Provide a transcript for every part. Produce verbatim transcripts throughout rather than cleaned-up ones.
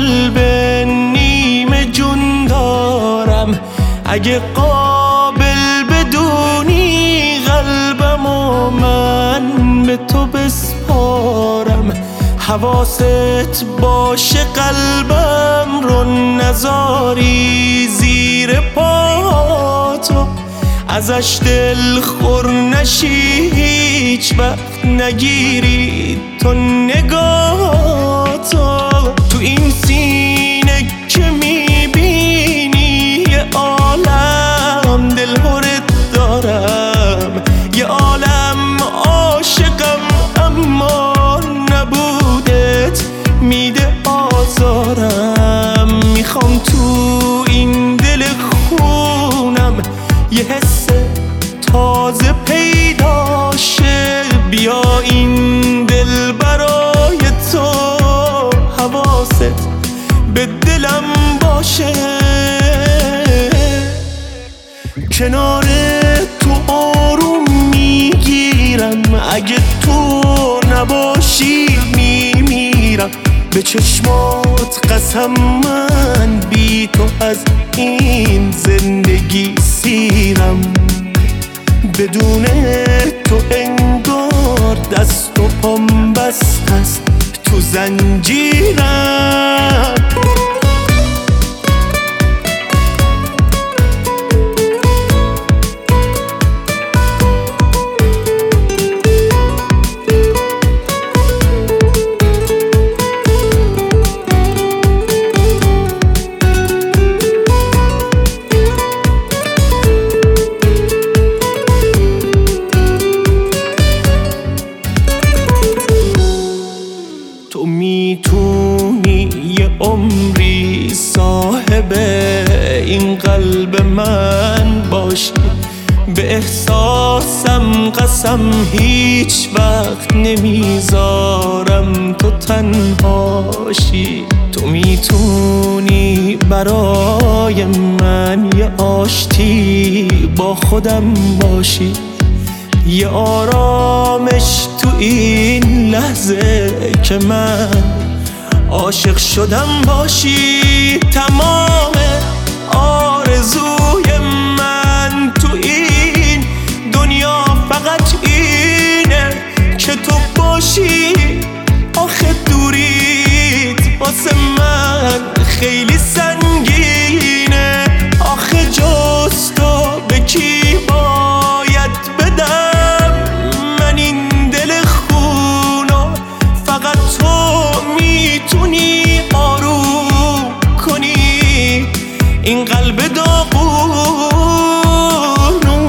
قلب نیمه جون دارم، اگه قابل بدونی قلبمو من به تو بسپارم. حواست باشه قلبم رو نذاری زیر پاتو، ازش دل خور نشی هیچ وقت نگیری تو نگاهتو. تو این سینه که میبینی یه عالم دلهرت دارم، یه عالم عاشقم اما نبودت میده آزارم. میخوام تو این دل خونم یه حس تازه پیدا شه، بیا این دل برای تو حواست به دلم باشه. کنار تو آروم میگیرم، اگه تو نباشی میمیرم. به چشمات قسم من بی تو از این زندگی سیرم. بدون تو انگار دست و پام بست است تو زنجیرم. تو میتونی یه عمری صاحب این قلب من باشی، به احساسم قسم هیچ وقت نمیذارم تو تنهاشی. تو میتونی برای من یه آشتی با خودم باشی، یه آرامش تو این لحظه که من عاشق شدم باشی. تمام آرزوی من تو این دنیا فقط اینه که تو باشی. آخه دوریت واسه من خیلی سنگینه، آخه جز تو به کی باید بدم من این دل خونو؟ فقط تو میتونی آروم کنی این قلب داغونو.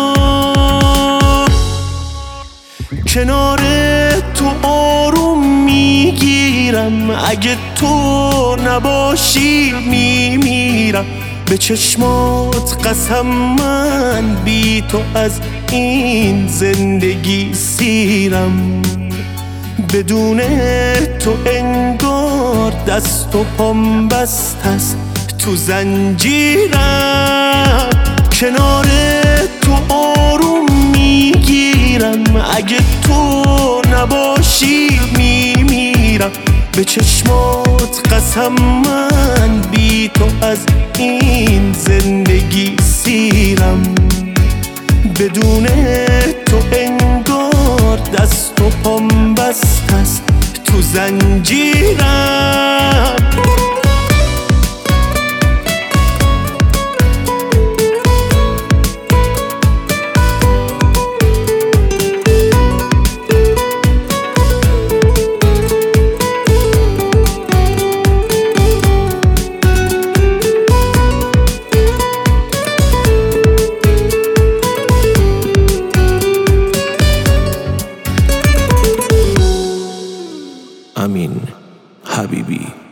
کنار تو آروم میگیرم، اگه تو نباشی میمیرم. به چشمات قسم من بی تو از این زندگی سیرم. بدون تو انگار دست و پام بست است تو زنجیرم. کنار تو آروم میگیرم، اگه تو نباشی میمیرم. به چشمات قسم من بی تو از این زندگی سیرم. بدون تو انگار دست و پام بست است تو زنجیرم. امین حبیبی.